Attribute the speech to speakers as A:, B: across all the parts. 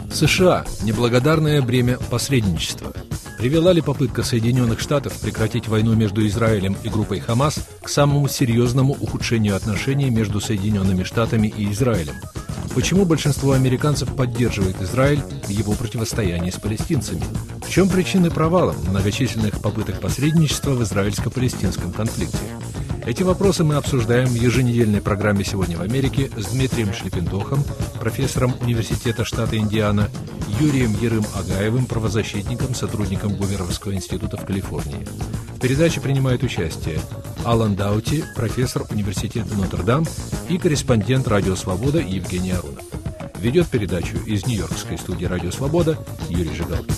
A: США. Неблагодарное бремя посредничества. Привела ли попытка Соединенных Штатов прекратить войну между Израилем и группой Хамас к самому серьезному ухудшению отношений между Соединенными Штатами и Израилем? Почему большинство американцев поддерживает Израиль в его противостоянии с палестинцами? В чем причины провала многочисленных попыток посредничества в израильско-палестинском конфликте? Эти вопросы мы обсуждаем в еженедельной программе «Сегодня в Америке» с Дмитрием Шлепентохом, профессором Университета штата Индиана, Юрием Ерым-Агаевым, правозащитником, сотрудником Гуверовского института в Калифорнии. В передаче принимают участие Алан Даути, профессор Университета Нотр-Дам и корреспондент «Радио Свобода» Евгений Арунов. Ведет передачу из Нью-Йоркской студии «Радио Свобода» Юрий Жигалкин.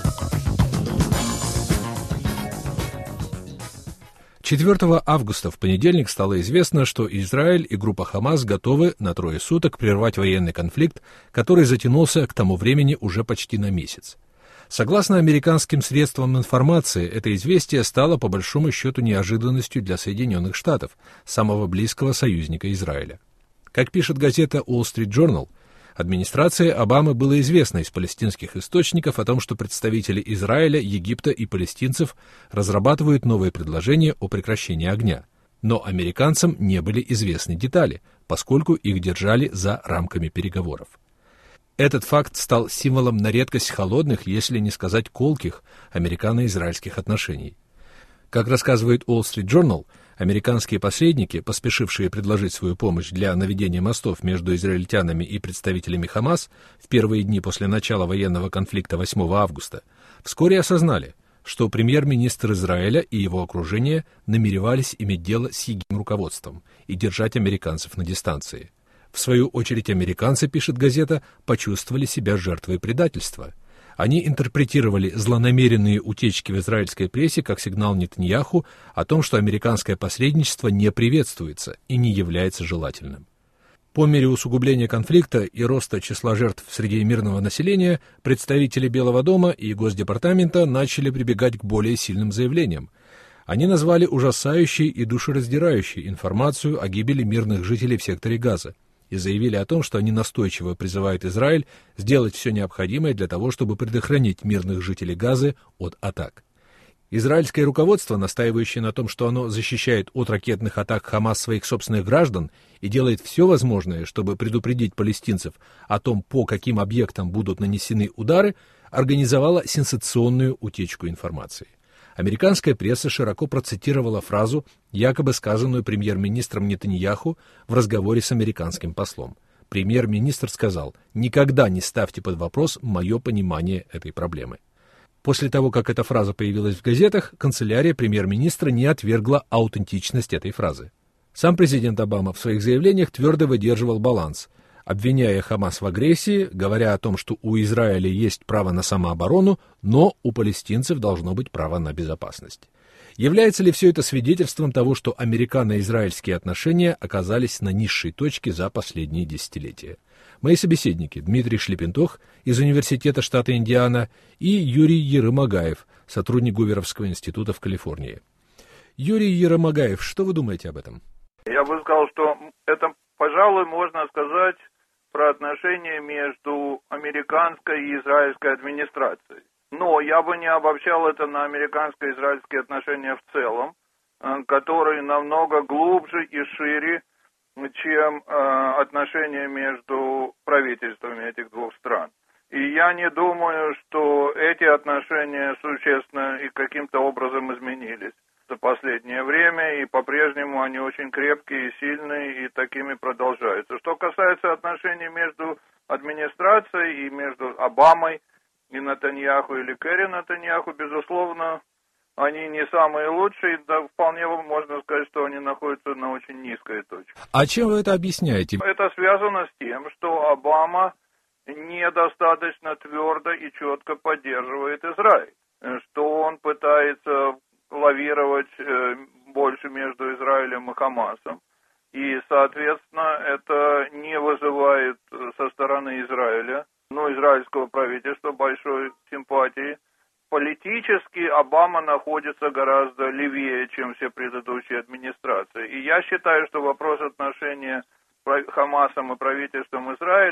A: 4 августа в понедельник стало известно, что Израиль и группа Хамас готовы на 3 суток прервать военный конфликт, который затянулся к тому времени уже почти на месяц. Согласно американским средствам информации, это известие стало по большому счету неожиданностью для Соединенных Штатов, самого близкого союзника Израиля. Как пишет газета Wall Street Journal, администрации Обамы было известно из палестинских источников о том, что представители Израиля, Египта и палестинцев разрабатывают новые предложения о прекращении огня. Но американцам не были известны детали, поскольку их держали за рамками переговоров. Этот факт стал символом на редкость холодных, если не сказать колких, американо-израильских отношений. Как рассказывает Wall Street Journal, американские посредники, поспешившие предложить свою помощь для наведения мостов между израильтянами и представителями Хамас в первые дни после начала военного конфликта 8 августа, вскоре осознали, что премьер-министр Израиля и его окружение намеревались иметь дело с его руководством и держать американцев на дистанции. В свою очередь американцы, пишет газета, почувствовали себя жертвой предательства. Они интерпретировали злонамеренные утечки в израильской прессе как сигнал Нетаньяху о том, что американское посредничество не приветствуется и не является желательным. По мере усугубления конфликта и роста числа жертв среди мирного населения, представители Белого дома и Госдепартамента начали прибегать к более сильным заявлениям. Они назвали ужасающей и душераздирающей информацию о гибели мирных жителей в секторе Газа и заявили о том, что они настойчиво призывают Израиль сделать все необходимое для того, чтобы предохранить мирных жителей Газы от атак. Израильское руководство, настаивающее на том, что оно защищает от ракетных атак Хамас своих собственных граждан и делает все возможное, чтобы предупредить палестинцев о том, по каким объектам будут нанесены удары, организовало сенсационную утечку информации. Американская пресса широко процитировала фразу, якобы сказанную премьер-министром Нетаньяху в разговоре с американским послом. Премьер-министр сказал: «Никогда не ставьте под вопрос мое понимание этой проблемы». После того, как эта фраза появилась в газетах, канцелярия премьер-министра не отвергла аутентичность этой фразы. Сам президент Обама в своих заявлениях твердо выдерживал баланс, обвиняя Хамас в агрессии, говоря о том, что у Израиля есть право на самооборону, но у палестинцев должно быть право на безопасность. Является ли все это свидетельством того, что американо-израильские отношения оказались на низшей точке за последние десятилетия? Мои собеседники Дмитрий Шлепентох из Университета штата Индиана и Юрий Ерым-Агаев, сотрудник Гуверовского института в Калифорнии. Юрий Ерым-Агаев, что вы думаете об этом?
B: Я бы сказал, что это, пожалуй, можно сказать про отношения между американской и израильской администрацией. Но я бы не обобщал это на американско-израильские отношения в целом, которые намного глубже и шире, чем отношения между правительствами этих двух стран. И я не думаю, что эти отношения существенно и каким-то образом изменились за последнее время, и по-прежнему они очень крепкие и сильные, и такими продолжаются. Что касается отношений между администрацией и между Обамой и Нетаньяху или Керри Нетаньяху, безусловно, они не самые лучшие, да, вполне можно сказать, что они находятся на очень низкой точке.
A: А чем вы это объясняете?
B: Это связано с тем, что Обама недостаточно твердо и четко поддерживает Израиль, что он пытается лавировать больше между Израилем и Хамасом. И, соответственно, это не вызывает со стороны Израиля, израильского правительства большой симпатии. Политически Обама находится гораздо левее, чем все предыдущие администрации. И я считаю, что вопрос отношения с Хамасом и правительством Израиля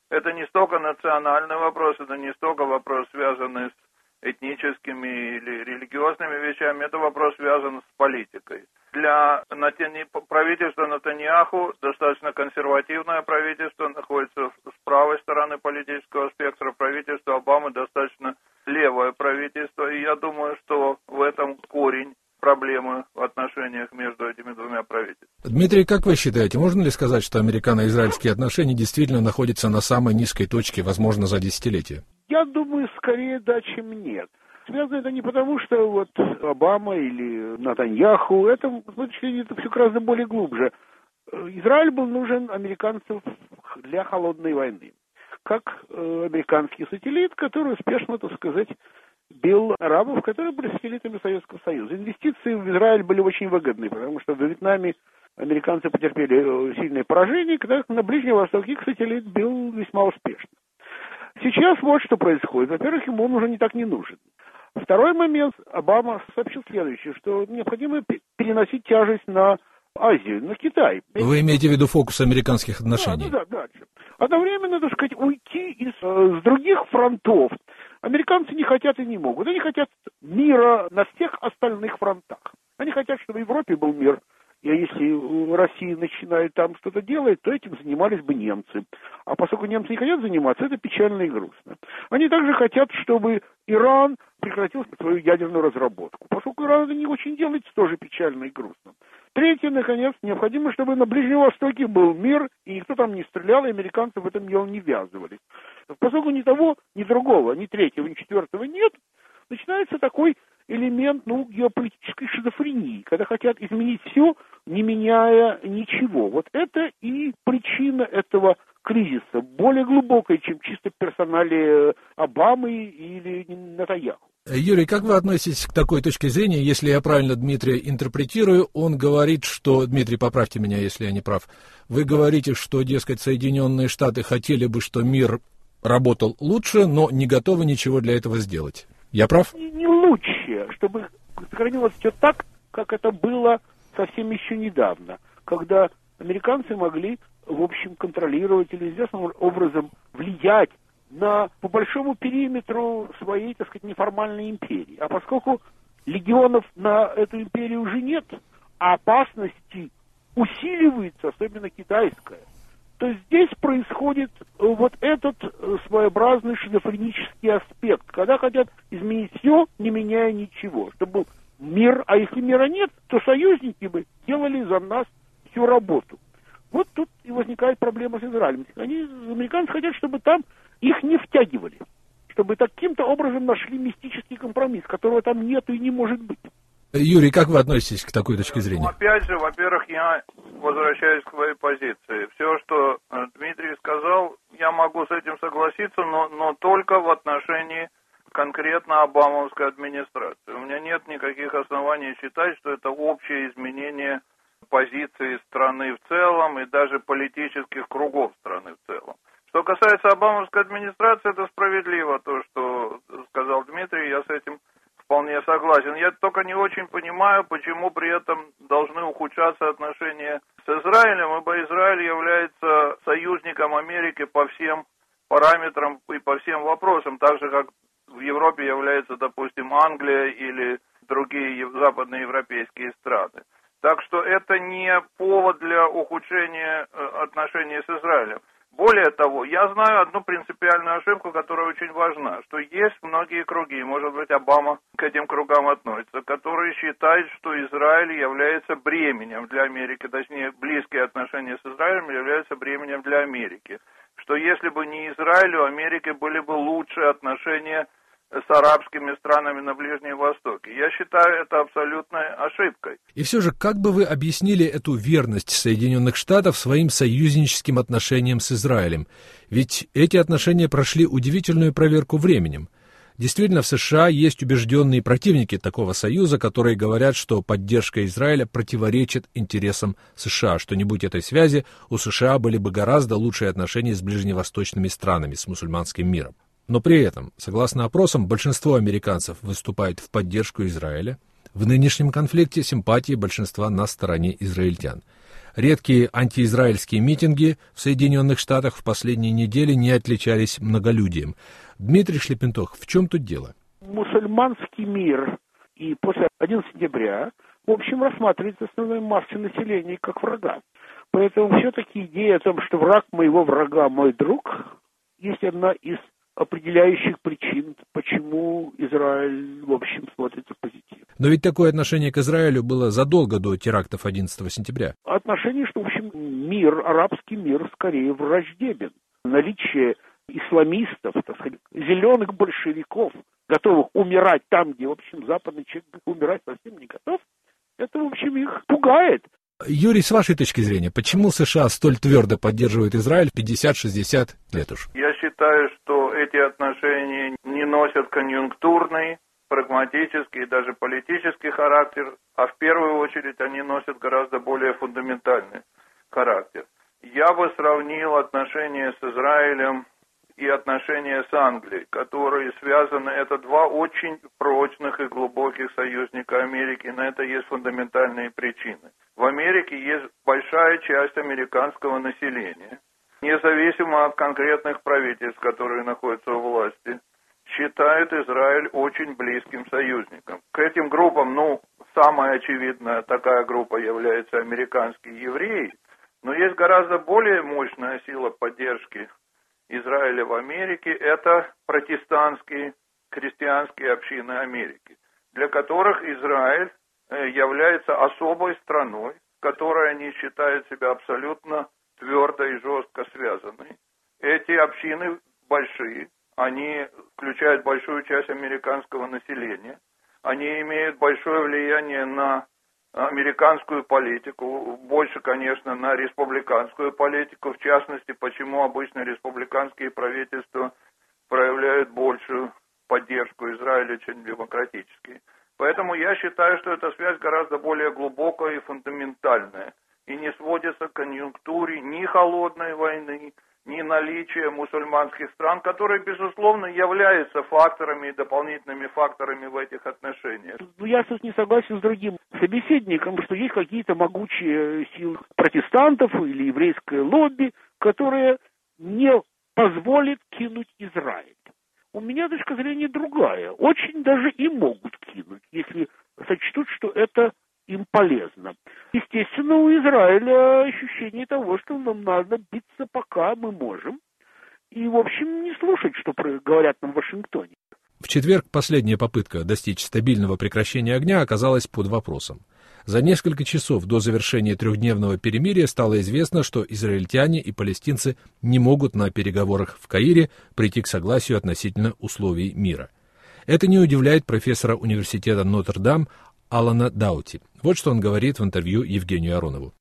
B: это не столько национальный вопрос, это не столько вопрос, связанный с этническими или религиозными вещами, это вопрос связан с политикой. Для правительства Нетаньяху достаточно консервативное правительство, находится с правой стороны политического спектра, правительство Обамы достаточно левое правительство, и я думаю, что в этом корень проблемы в отношениях между этими двумя правительствами.
A: Дмитрий, как вы считаете, можно ли сказать, что американо-израильские отношения действительно находятся на самой низкой точке, возможно, за десятилетие?
C: Я думаю, скорее да, чем нет. Связано это не потому, что вот Обама или Нетаньяху, это, с точки зрения, это все гораздо более глубже. Израиль был нужен американцам для холодной войны, как американский сателлит, который успешно, так сказать, бил арабов, которые были сателлитами Советского Союза. Инвестиции в Израиль были очень выгодны, потому что в Вьетнаме американцы потерпели сильное поражение, когда на Ближнем Востоке их сателлит бил весьма успешно. Сейчас вот что происходит. Во-первых, ему он уже не так не нужен. Второй момент. Обама сообщил следующее, что необходимо переносить тяжесть на Азию, на Китай.
A: Вы имеете в виду фокус американских отношений?
C: Да. Одновременно, так сказать, уйти с других фронтов. Американцы не хотят и не могут. Они хотят мира на всех остальных фронтах. Они хотят, чтобы в Европе был мир. И если Россия начинает там что-то делать, то этим занимались бы немцы. А поскольку немцы не хотят заниматься, это печально и грустно. Они также хотят, чтобы Иран прекратил свою ядерную разработку. Поскольку Иран это не очень делает, тоже печально и грустно. Третье, наконец, необходимо, чтобы на Ближнем Востоке был мир, и никто там не стрелял, и американцы в этом дело не ввязывались. Поскольку ни того, ни другого, ни третьего, ни четвертого нет, начинается такой элемент, геополитической шизофрении, когда хотят изменить все, не меняя ничего. Вот это и причина этого кризиса, более глубокая, чем чисто персоналия Обамы или Нетаньяху.
A: Юрий, как вы относитесь к такой точке зрения, если я правильно Дмитрия интерпретирую, он говорит, что, Дмитрий, поправьте меня, если я не прав, вы говорите, что, дескать, Соединенные Штаты хотели бы, что мир работал лучше, но не готовы ничего для этого сделать. Я прав?
C: Не лучше, чтобы сохранилось все так, как это было совсем еще недавно, когда американцы могли, в общем, контролировать или известным образом влиять по большому периметру своей, так сказать, неформальной империи. А поскольку легионов на эту империю уже нет, а опасности усиливаются, особенно китайская, то здесь происходит вот этот своеобразный шизофренический аспект, когда хотят изменить все, не меняя ничего, чтобы был мир, а если мира нет, то союзники бы делали за нас всю работу. Вот тут и возникает проблема с Израилем. Американцы хотят, чтобы там их не втягивали, чтобы таким-то образом нашли мистический компромисс, которого там нету и не может быть.
A: Юрий, как вы относитесь к такой точке зрения?
B: Опять же, во-первых, я возвращаюсь к своей позиции. Все, что Дмитрий сказал, я могу с этим согласиться, но только в отношении конкретно обамовской администрации. У меня нет никаких оснований считать, что это общее изменение позиции страны в целом и даже политических кругов страны в целом. Что касается обамовской администрации, это справедливо, то, что сказал Дмитрий, я с этим вполне согласен. Я только не очень понимаю, почему при этом должны ухудшаться отношения с Израилем, ибо Израиль является союзником Америки по всем параметрам и по всем вопросам, так же, как в Европе является, допустим, Англия или другие западноевропейские страны. Так что это не повод для ухудшения отношений с Израилем. Более того, я знаю одну принципиальную ошибку, которая очень важна, что есть многие круги, может быть, Обама к этим кругам относится, которые считают, что Израиль является бременем для Америки, точнее, близкие отношения с Израилем являются бременем для Америки. Что если бы не Израиль, у Америки были бы лучшие отношения с арабскими странами на Ближнем Востоке. Я считаю это абсолютной ошибкой.
A: И все же, как бы вы объяснили эту верность Соединенных Штатов своим союзническим отношениям с Израилем? Ведь эти отношения прошли удивительную проверку временем. Действительно, в США есть убежденные противники такого союза, которые говорят, что поддержка Израиля противоречит интересам США, что не будь этой связи, у США были бы гораздо лучшие отношения с ближневосточными странами, с мусульманским миром. Но при этом, согласно опросам, большинство американцев выступает в поддержку Израиля. В нынешнем конфликте симпатии большинства на стороне израильтян. Редкие антиизраильские митинги в Соединенных Штатах в последние недели не отличались многолюдием. Дмитрий Шлепентох, в чем тут дело?
C: Мусульманский мир и после 11 сентября, в общем, рассматривается основной массой населения как врага. Поэтому все-таки идея о том, что враг моего врага мой друг, есть одна из определяющих причин, почему Израиль, в общем, смотрится позитивно.
A: Но ведь такое отношение к Израилю было задолго до терактов 11 сентября.
C: Отношение, что, в общем, мир, арабский мир, скорее враждебен. Наличие исламистов, так сказать, зеленых большевиков, готовых умирать там, где, в общем, западный человек умирать совсем не готов, это, в общем, их пугает.
A: Юрий, с вашей точки зрения, почему США столь твердо поддерживают Израиль 50-60 лет уж?
B: Я считаю, что эти отношения не носят конъюнктурный, прагматический и даже политический характер, а в первую очередь они носят гораздо более фундаментальный характер. Я бы сравнил отношения с Израилем и отношения с Англией, которые связаны, это два очень прочных и глубоких союзника Америки, на это есть фундаментальные причины. В Америке есть большая часть американского населения, независимо от конкретных правительств, которые находятся у власти, считают Израиль очень близким союзником. К этим группам, самая очевидная такая группа является американские евреи, но есть гораздо более мощная сила поддержки Израиля в Америке, это протестантские, христианские общины Америки, для которых Израиль является особой страной, с которой они считают себя абсолютно твердо и жестко связанной. Эти общины большие, они включают большую часть американского населения, они имеют большое влияние на американскую политику, больше, конечно, на республиканскую политику, в частности, почему обычно республиканские правительства проявляют большую поддержку Израиля, чем демократические. Поэтому я считаю, что эта связь гораздо более глубокая и фундаментальная, и не сводится к конъюнктуре ни холодной войны, ни наличия мусульманских стран, которые, безусловно, являются факторами и дополнительными факторами в этих отношениях.
C: Я тут не согласен с другим собеседником, что есть какие-то могучие силы протестантов или еврейское лобби, которые не позволят кинуть Израиль. У меня точка зрения другая. Очень даже и могут кинуть, если сочтут, что это им полезно. Естественно, у Израиля ощущение того, что нам надо биться, пока мы можем, и, в общем, не слушать, что говорят нам в Вашингтоне.
A: В четверг последняя попытка достичь стабильного прекращения огня оказалась под вопросом. За несколько часов до завершения трехдневного перемирия стало известно, что израильтяне и палестинцы не могут на переговорах в Каире прийти к согласию относительно условий мира. Это не удивляет профессора университета Нотр-Дам Алана Даути. Вот что он говорит в интервью Евгению Аронову.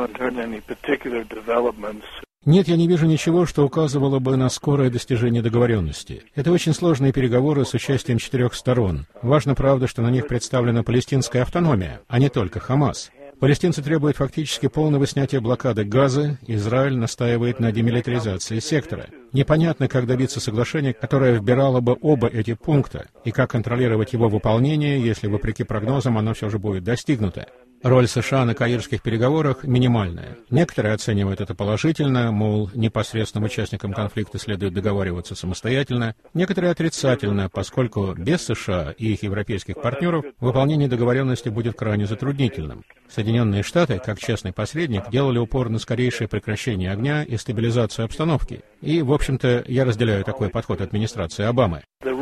D: Нет, я не вижу ничего, что указывало бы на скорое достижение договоренности. Это очень сложные переговоры с участием 4 сторон. Важно, правда, что на них представлена палестинская автономия, а не только Хамас. Палестинцы требуют фактически полного снятия блокады Газы, Израиль настаивает на демилитаризации сектора. Непонятно, как добиться соглашения, которое вбирало бы оба эти пункта, и как контролировать его выполнение, если, вопреки прогнозам, оно все же будет достигнуто. Роль США на каирских переговорах минимальная. Некоторые оценивают это положительно, мол, непосредственным участникам конфликта следует договариваться самостоятельно. Некоторые отрицательно, поскольку без США и их европейских партнеров выполнение договоренности будет крайне затруднительным. Соединенные Штаты, как честный посредник, делали упор на скорейшее прекращение огня и стабилизацию обстановки. И, в общем-то, я разделяю такой подход администрации Обамы.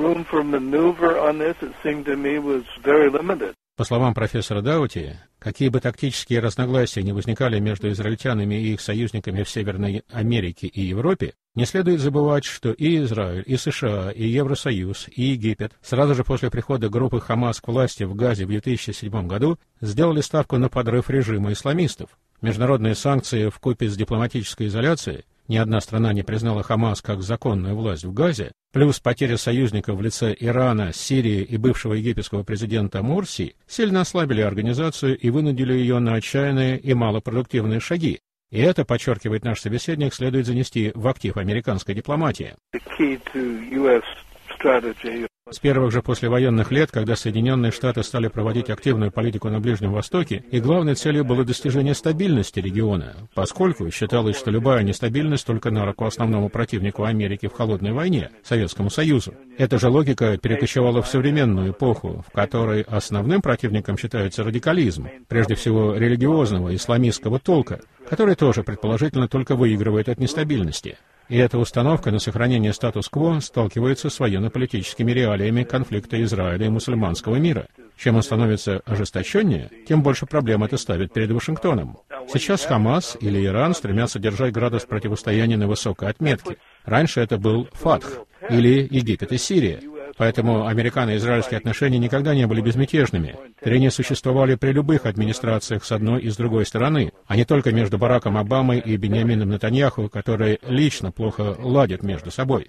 D: По словам профессора Даути, какие бы тактические разногласия не возникали между израильтянами и их союзниками в Северной Америке и Европе, не следует забывать, что и Израиль, и США, и Евросоюз, и Египет сразу же после прихода группы Хамас к власти в Газе в 2007 году сделали ставку на подрыв режима исламистов. Международные санкции вкупе с дипломатической изоляцией, ни одна страна не признала Хамас как законную власть в Газе, плюс потеря союзников в лице Ирана, Сирии и бывшего египетского президента Мурси сильно ослабили организацию и вынудили ее на отчаянные и малопродуктивные шаги. И это, подчеркивает наш собеседник, следует занести в актив американской дипломатии. С первых же послевоенных лет, когда Соединенные Штаты стали проводить активную политику на Ближнем Востоке, их главной целью было достижение стабильности региона, поскольку считалось, что любая нестабильность только на руку основному противнику Америки в холодной войне, Советскому Союзу. Эта же логика перекочевала в современную эпоху, в которой основным противником считается радикализм, прежде всего религиозного, исламистского толка, который тоже предположительно только выигрывает от нестабильности. И эта установка на сохранение статус-кво сталкивается с военно-политическими реалиями конфликта Израиля и мусульманского мира. Чем он становится ожесточеннее, тем больше проблем это ставит перед Вашингтоном. Сейчас Хамас или Иран стремятся держать градус противостояния на высокой отметке. Раньше это был Фатх или Египет и Сирия. Поэтому американо-израильские отношения никогда не были безмятежными. Трения существовали при любых администрациях с одной и с другой стороны, а не только между Бараком Обамой и Биньямином Нетаньяху, которые лично плохо ладят между собой.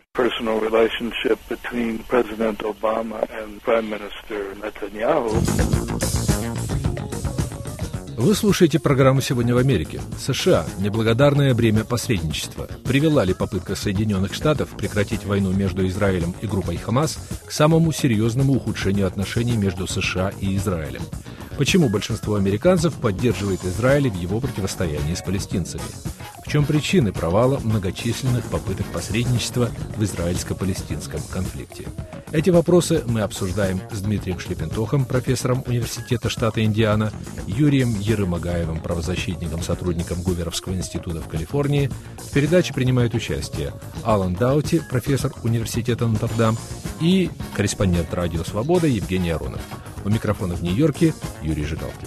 A: Вы слушаете программу «Сегодня в Америке». США. Неблагодарное бремя посредничества. Привела ли попытка Соединенных Штатов прекратить войну между Израилем и группой Хамас к самому серьезному ухудшению отношений между США и Израилем? Почему большинство американцев поддерживает Израиль в его противостоянии с палестинцами? В чем причины провала многочисленных попыток посредничества в израильско-палестинском конфликте? Эти вопросы мы обсуждаем с Дмитрием Шлепентохом, профессором Университета штата Индиана, Юрием Ерымагаевым, правозащитником, сотрудником Гуверовского института в Калифорнии. В передаче принимают участие Алан Даути, профессор Университета Нотр-Дам, и корреспондент «Радио Свобода» Евгений Аронов. У микрофона в Нью-Йорке Юрий Жигалкин.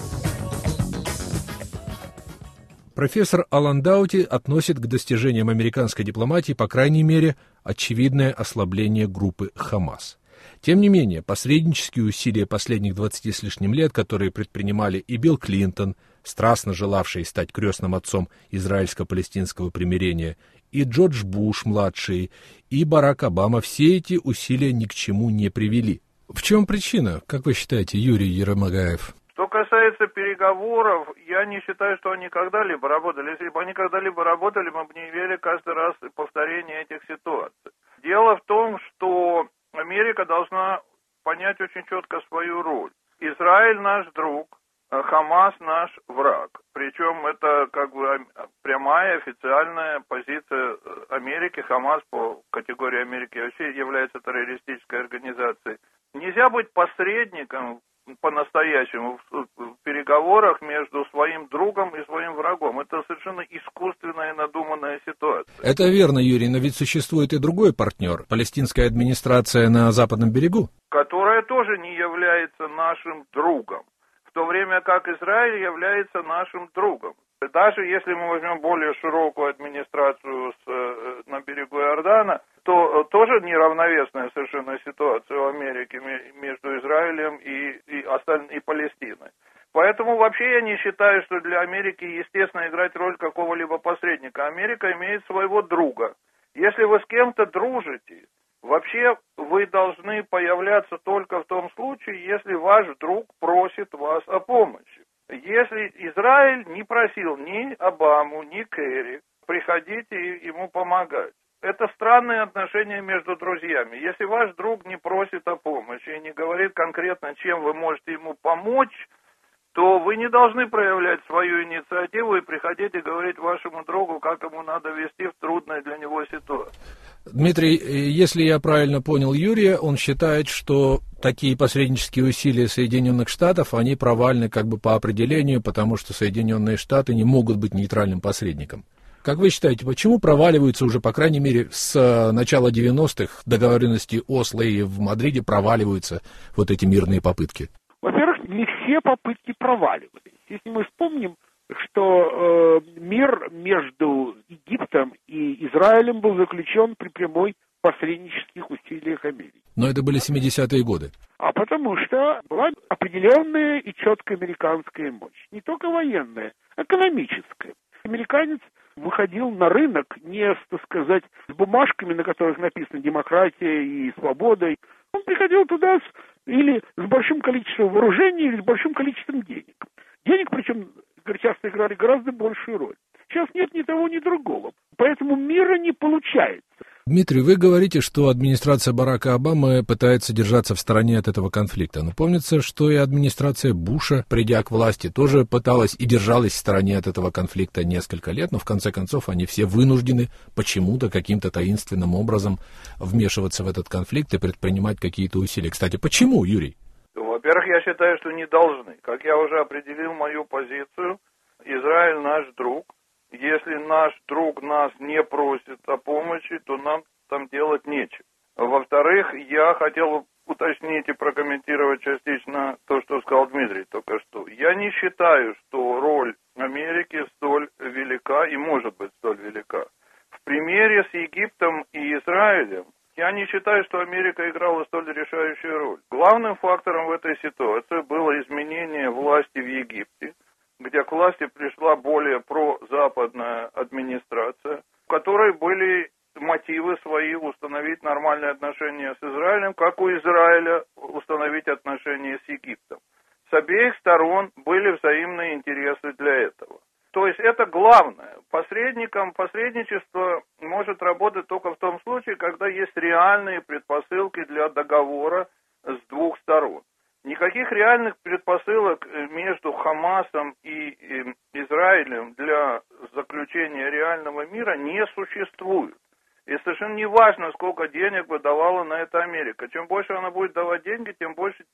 A: Профессор Алан Даути относит к достижениям американской дипломатии, по крайней мере, очевидное ослабление группы Хамас. Тем не менее, посреднические усилия последних 20 с лишним лет, которые предпринимали и Билл Клинтон, страстно желавший стать крестным отцом израильско-палестинского примирения, и Джордж Буш-младший, и Барак Обама, все эти усилия ни к чему не привели. В чем причина, как вы считаете, Юрий Ерымагаев?
B: Что касается переговоров, я не считаю, что они когда-либо работали. Если бы они когда-либо работали, мы бы не видели каждый раз повторение этих ситуаций. Дело в том, что Америка должна понять очень четко свою роль. Израиль наш друг, Хамас наш враг. Причем это как бы прямая официальная позиция Америки. Хамас по категории Америки вообще является террористической организацией. Нельзя быть посредником по-настоящему в переговорах между своим другом и своим врагом. Это совершенно искусственная и надуманная ситуация.
A: Это верно, Юрий, но ведь существует и другой партнер, палестинская администрация на Западном берегу,
B: которая тоже не является нашим другом, в то время как Израиль является нашим другом. Даже если мы возьмем более широкую администрацию на берегу Иордана, то тоже неравновесная совершенно ситуация в Америке между Израилем и Палестиной. Поэтому вообще я не считаю, что для Америки естественно играть роль какого-либо посредника. Америка имеет своего друга. Если вы с кем-то дружите, вообще вы должны появляться только в том случае, если ваш друг просит вас о помощи. Если Израиль не просил ни Обаму, ни Керри приходить и ему помогать. Это странные отношения между друзьями. Если ваш друг не просит о помощи и не говорит конкретно, чем вы можете ему помочь, то вы не должны проявлять свою инициативу и приходить и говорить вашему другу, как ему надо вести в трудной для него ситуации.
A: Дмитрий, если я правильно понял Юрия, он считает, что такие посреднические усилия Соединенных Штатов, они провальны как бы по определению, потому что Соединенные Штаты не могут быть нейтральным посредником. Как вы считаете, почему проваливаются уже, по крайней мере, с начала 90-х договоренности Осло и в Мадриде проваливаются вот эти мирные попытки?
C: Во-первых, не все попытки проваливались. Если мы вспомним, что мир между Египтом и Израилем был заключен при прямой посреднических усилиях Америки.
A: Но это были 70-е годы.
C: А потому что была определенная и четкая американская мощь. Не только военная, а экономическая. Американец выходил на рынок не, так сказать, с бумажками, на которых написано «демократия» и «свобода». Он приходил туда или с большим количеством вооружений, или с большим количеством денег. Денег, причем, часто играли гораздо большую роль. Сейчас нет ни того, ни другого. Поэтому мира не получается.
A: Дмитрий, вы говорите, что администрация Барака Обамы пытается держаться в стороне от этого конфликта. Но помнится, что и администрация Буша, придя к власти, тоже пыталась и держалась в стороне от этого конфликта несколько лет, но в конце концов они все вынуждены почему-то каким-то таинственным образом вмешиваться в этот конфликт и предпринимать какие-то усилия. Кстати, почему, Юрий?
B: Во-первых, я считаю, что не должны. Как я уже определил мою позицию, Израиль наш друг. Если наш друг нас не просит о помощи, то нам там делать нечего. Во-вторых, я хотел уточнить и прокомментировать частично то, что сказал Дмитрий только что. Я не считаю, что роль Америки столь велика и может быть столь велика. В примере с Египтом и Израилем я не считаю, что Америка играла столь решающую роль. Главным фактором в этой ситуации было изменение власти в Египте, где к власти пришла более прозападная администрация, в которой были мотивы свои установить нормальные отношения с Израилем, как у Израиля установить отношения с Египтом. С обеих сторон были взаимные интересы для этого. То есть это главное. Посредничество может работать только в том случае, когда есть реальные предпосылки для договора с двух сторон. Никаких реальных предпосылок между Хамасом и Израилем для заключения реального мира не существует. И совершенно не важно, сколько денег бы давала на это Америка. Чем больше она будет давать деньги, тем больше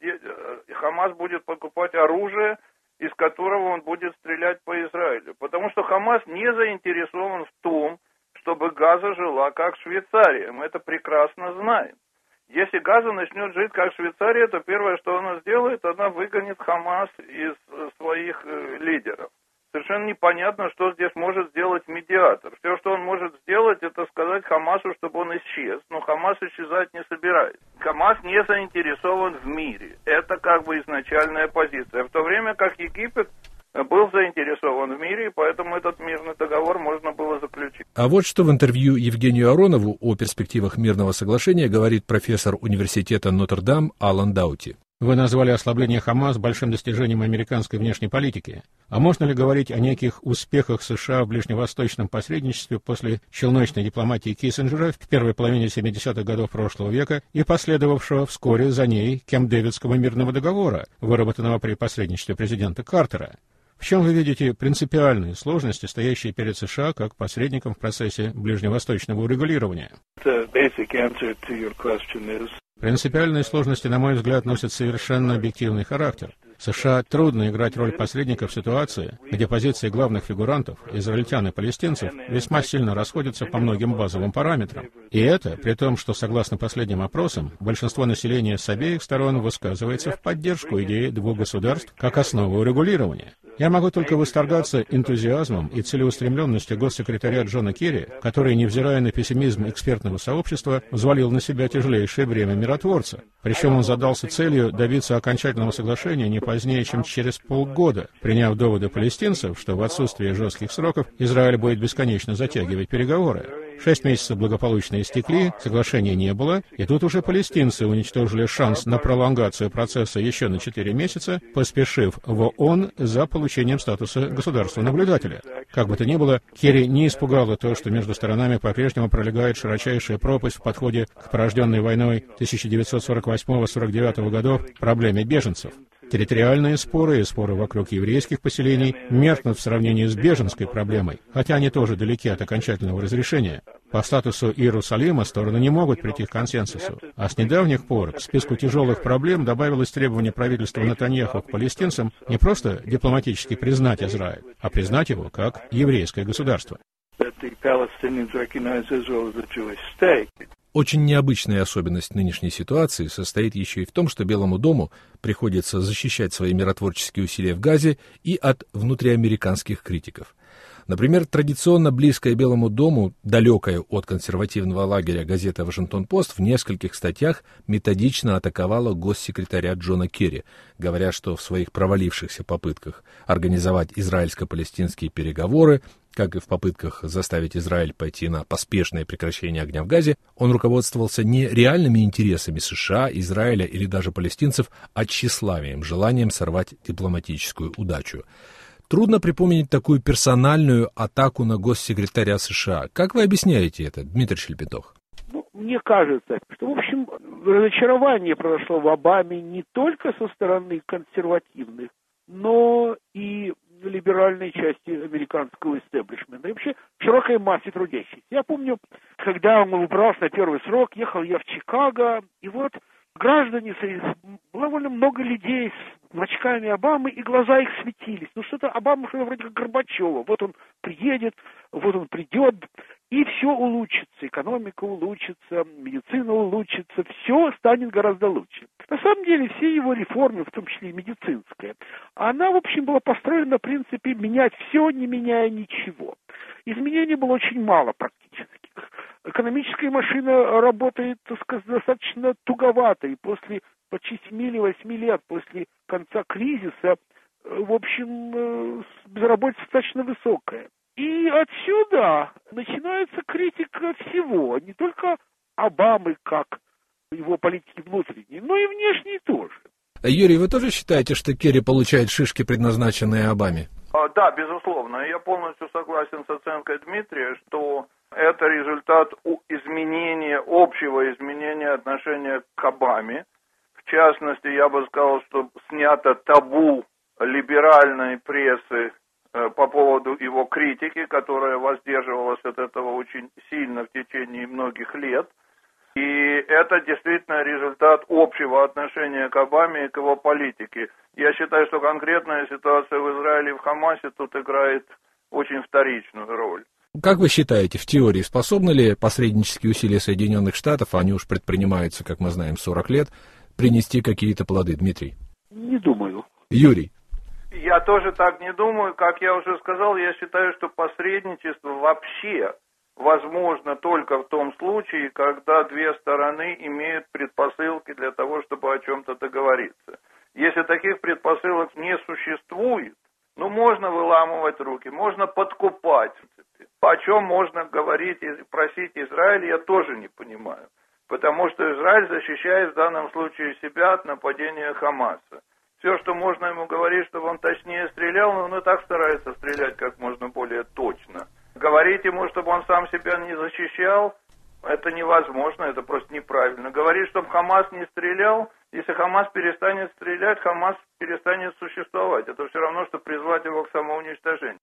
B: Хамас будет покупать оружие, из которого он будет стрелять по Израилю. Потому что Хамас не заинтересован в том, чтобы Газа жила как Швейцария. Мы это прекрасно знаем. Если Газа начнет жить как Швейцария, то первое, что она сделает, она выгонит Хамас из своих лидеров. Совершенно непонятно, что здесь может сделать медиатор. Все, что он может сделать, это сказать Хамасу, чтобы он исчез. Но Хамас исчезать не собирается. Хамас не заинтересован в мире. Это как бы изначальная позиция. В то время как Египет был заинтересован в мире, и поэтому этот мирный договор можно было заключить.
A: А вот что в интервью Евгению Аронову о перспективах мирного соглашения говорит профессор университета Нотр-Дам Алан Даути.
D: Вы назвали ослабление Хамас большим достижением американской внешней политики. А можно ли говорить о неких успехах США в ближневосточном посредничестве после челночной дипломатии Киссинджера в первой половине 70-х годов прошлого века и последовавшего вскоре за ней Кэмп-Дэвидского мирного договора, выработанного при посредничестве президента Картера? В чем вы видите принципиальные сложности, стоящие перед США как посредником в процессе ближневосточного урегулирования? Принципиальные сложности, на мой взгляд, носят совершенно объективный характер. США трудно играть роль посредника в ситуации, где позиции главных фигурантов, израильтян и палестинцев, весьма сильно расходятся по многим базовым параметрам. И это при том, что, согласно последним опросам, большинство населения с обеих сторон высказывается в поддержку идеи двух государств как основы урегулирования. Я могу только восторгаться энтузиазмом и целеустремленностью госсекретаря Джона Керри, который, невзирая на пессимизм экспертного сообщества, взвалил на себя тяжелейшее бремя миротворца. Причем он задался целью добиться окончательного соглашения не позднее, чем через полгода, приняв доводы палестинцев, что в отсутствие жестких сроков Израиль будет бесконечно затягивать переговоры. 6 месяцев благополучно истекли, соглашения не было, и тут уже палестинцы уничтожили шанс на пролонгацию процесса еще на 4 месяца, поспешив в ООН за получением статуса государства-наблюдателя. Как бы то ни было, Керри не испугало то, что между сторонами по-прежнему пролегает широчайшая пропасть в подходе к порожденной войной 1948-49 годов проблеме беженцев. Территориальные споры и споры вокруг еврейских поселений меркнут в сравнении с беженской проблемой, хотя они тоже далеки от окончательного разрешения. По статусу Иерусалима стороны не могут прийти к консенсусу. А с недавних пор к списку тяжелых проблем добавилось требование правительства Нетаньяху к палестинцам не просто дипломатически признать Израиль, а признать его как еврейское государство.
A: Очень необычная особенность нынешней ситуации состоит еще и в том, что Белому дому приходится защищать свои миротворческие усилия в Газе и от внутриамериканских критиков. Например, традиционно близкая Белому дому, далекая от консервативного лагеря газета «Вашингтон-Пост» в нескольких статьях методично атаковала госсекретаря Джона Керри, говоря, что в своих провалившихся попытках организовать израильско-палестинские переговоры, как и в попытках заставить Израиль пойти на поспешное прекращение огня в Газе, он руководствовался не реальными интересами США, Израиля или даже палестинцев, а тщеславием, желанием сорвать дипломатическую удачу. Трудно припомнить такую персональную атаку на госсекретаря США. Как вы объясняете это, Дмитрий Шельпетох?
C: мне кажется, что, в общем, разочарование произошло в Обаме не только со стороны консервативных, но и либеральной части американского истеблишмента, и вообще широкой массе трудящихся. Я помню, когда он выбрался на первый срок, ехал я в Чикаго, и вот граждане, было довольно много людей с очками Обамы, и глаза их светились. Ну что-то Обама, что-то вроде как Горбачева. Вот он приедет, вот он придет, и все улучшится. Экономика улучшится, медицина улучшится, все станет гораздо лучше. На самом деле все его реформы, в том числе и медицинская, она, в общем, была построена на принципе менять все, не меняя ничего. Изменений было очень мало практически. Экономическая машина работает, так сказать, достаточно туговато, и после почти 7 или 8 лет после конца кризиса, в общем, безработица достаточно высокая. И отсюда начинается критика всего, не только Обамы как его политики внутренней, но и внешней тоже.
A: Юрий, вы тоже считаете, что Керри получает шишки, предназначенные Обаме?
B: Да, безусловно. Я полностью согласен с оценкой Дмитрия, что это результат изменения, общего изменения отношения к Обаме. В частности, я бы сказал, что снято табу либеральной прессы по поводу его критики, которая воздерживалась от этого очень сильно в течение многих лет. И это действительно результат общего отношения к Обаме и к его политике. Я считаю, что конкретная ситуация в Израиле и в Хамасе тут играет очень вторичную роль.
A: Как вы считаете, в теории способны ли посреднические усилия Соединенных Штатов, они уж предпринимаются, как мы знаем, 40 лет, принести какие-то плоды, Дмитрий?
C: Не думаю.
A: Юрий?
B: Я тоже так не думаю. Как я уже сказал, я считаю, что посредничество вообще возможно только в том случае, когда две стороны имеют предпосылки для того, чтобы о чем-то договориться. Если таких предпосылок не существует, можно выламывать руки, можно подкупать. О чем можно говорить и просить Израиль, я тоже не понимаю. Потому что Израиль защищает в данном случае себя от нападения Хамаса. Все, что можно ему говорить, чтобы он точнее стрелял, но он и так старается стрелять как можно более точно. Говорить ему, чтобы он сам себя не защищал, это невозможно, это просто неправильно. Говорить, чтобы Хамас не стрелял, если Хамас перестанет стрелять, Хамас перестанет существовать. Это все равно, что призвать его к самоуничтожению.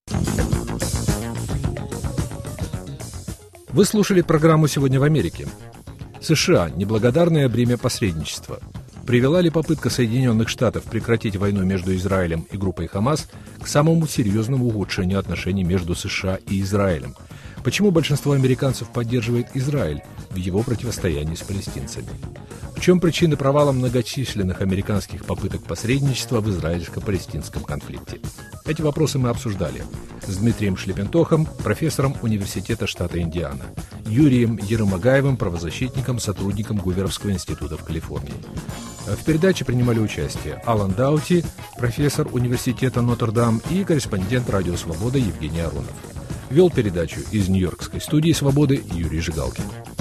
A: Вы слушали программу «Сегодня в Америке». США. Неблагодарное бремя посредничества. Привела ли попытка Соединенных Штатов прекратить войну между Израилем и группой Хамас к самому серьезному ухудшению отношений между США и Израилем? Почему большинство американцев поддерживает Израиль в его противостоянии с палестинцами? В чем причины провала многочисленных американских попыток посредничества в израильско-палестинском конфликте? Эти вопросы мы обсуждали с Дмитрием Шлепентохом, профессором Университета штата Индиана, Юрием Еромагаевым, правозащитником, сотрудником Гуверовского института в Калифорнии. В передаче принимали участие Алан Даути, профессор Университета Нотр-Дам и корреспондент Радио Свобода Евгений Аронов. Вел передачу из Нью-Йоркской студии «Свободы» Юрий Жигалкин.